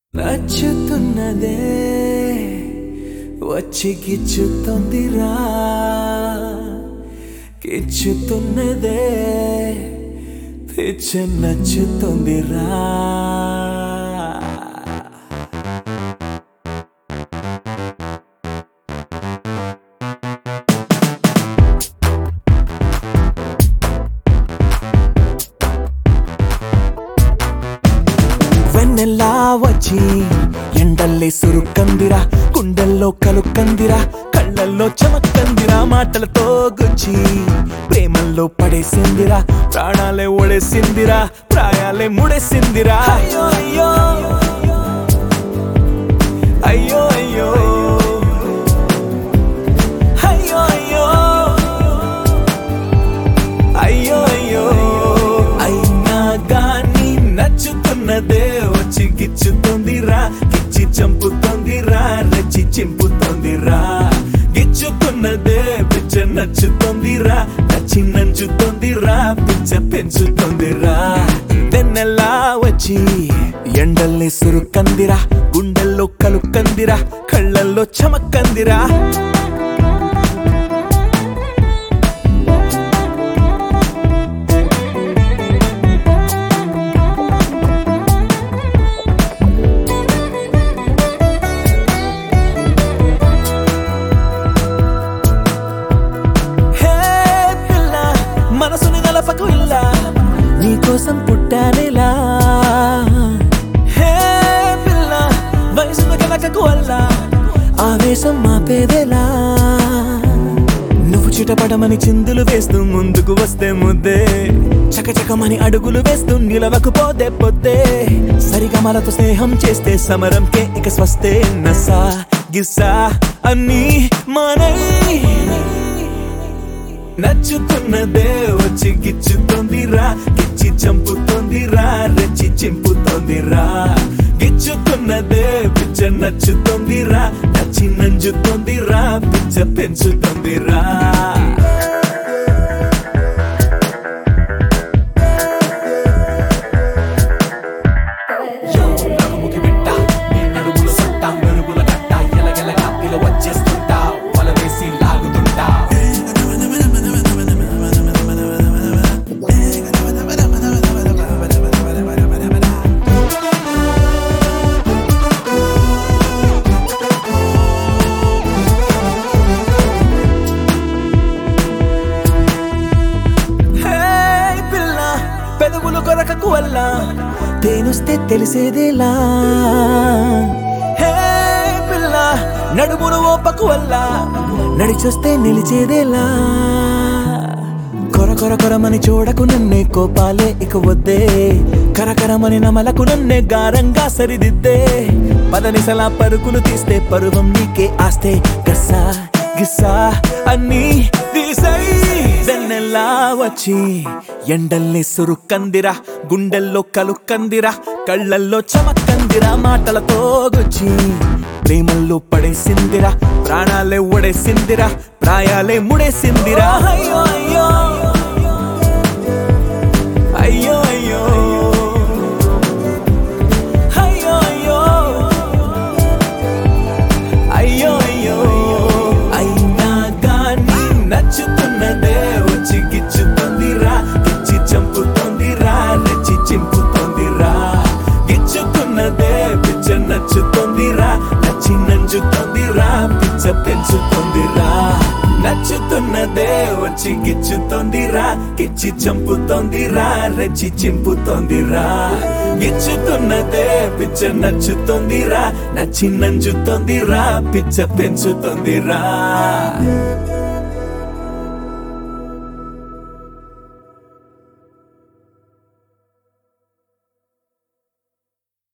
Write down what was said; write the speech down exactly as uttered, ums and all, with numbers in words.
నచ్చుతున్నదే వచ్చి గిచ్చుతోందిరా గిచ్చుతున్నదే పిచ్చ నచ్చుతోందిరా వెన్నెలా వచ్చి ఎండల్లే సురుకందిరా గుండెల్లో కలుకందిరా కళ్ళల్లో చమకందిరా మాటలతో గుచ్చి ప్రేమల్లో పడేసిందిరా ప్రాణాలే ఒడేసిందిరా ప్రాయాలే ముడేసిందిరా అయ్యో అయ్యో అయ్యో అయ్యో అయ్యో అయ్యో అయ్యో అయినా గాని నచ్చుతున్నదే వచ్చి గిచ్చుతోందిరా గిచ్చి చంపుతోందిరా నచ్చి చింపుతోందిరా గిచ్చుతున్నదే పిచ్చ నచ్చుతోందిరా నచ్చి నంచుతోందిరా పిచ్చ పెంచుతోందిరా వెన్నెలా వచ్చి ఎండల్ని సురుకందిరా గుండెల్లో కలుకందిరా కళ్ళల్లో చమకందిరా మనసుని గలపకు ఇలా నీకోసం పుట్టానేలా హే పిల్ల వయసును కలకకు అల్లా ఆవేశం మాపేదేలా నువ్వు చిటపటమని చిందులు వేస్తూ ముందుకు వస్తే ముద్దే చకచకమని అడుగులు వేస్తూ నిలవకు పోతే పొద్దే సరిగమలతో స్నేహం చేస్తే సమరంకే ఇక స్వస్తే నసా గిస్సా అన్నీ మనై నచ్చుతున్నదే వచ్చి గిచ్చుతోందిరా గిచ్చి చంపుతోందిరా రెచ్చి చింపుతోందిరా గిచ్చుతున్నదే పిచ్చ నచ్చుతోందిరా నచ్చి నంజుతోందిరా పిచ్చ పెంచుతోందిరా పెదవులు కొరకకు వల్ల తేనొస్తే తెలిసేదేలా హే పిల్ల నడుమును ఓపకు వల్ల నడిచొస్తే నిలిచేదేలా కొర కొర కొరమని చూడకు నన్నే కోపాలే ఇక వద్దే కరకరమని నమలకు నన్నే గారంగా సరిదిద్దే పదనిసలా పరుకులు తీస్తే పరువం నీకే ఆస్తే గస్సా గిస్సా అన్నీ తీసై వెన్నెలా వచ్చి ఎండల్ని సురుకందిరా గుండెల్లో కలుకందిరా కళ్ళల్లో చమకందిరా మాటలతో గుచ్చి ప్రేమల్లో పడేసిందిరా ప్రాణాలే ఒడేసిందిరా ప్రాయాలే ముడేసిందిరా అయ్యో అయ్యో అయ్యో అయ్యో అయ్యో అయ్యో అయ్యో అయినా గాని నచ్చుతున్నదే వచ్చి గిచ్చుతోందిరా గిచ్చి చంపుతోందిరా నచ్చి చింపుతోందిరా గిచ్చుతున్నదే పిచ్చ నచ్చుతోందిరా నచ్చి నంజుతోందిరా పిచ్చ పెంచుతోందిరా నచ్చుతున్నదే వచ్చి గిచ్చుతోందిరా గిచ్చి చంపుతోందిరా రెచ్చి చింపుతోందిరా గిచ్చుతున్నదే పిచ్చ నచ్చుతోందిరా నచ్చి నంజుతోందిరా పిచ్చ పెంచుతోందిరా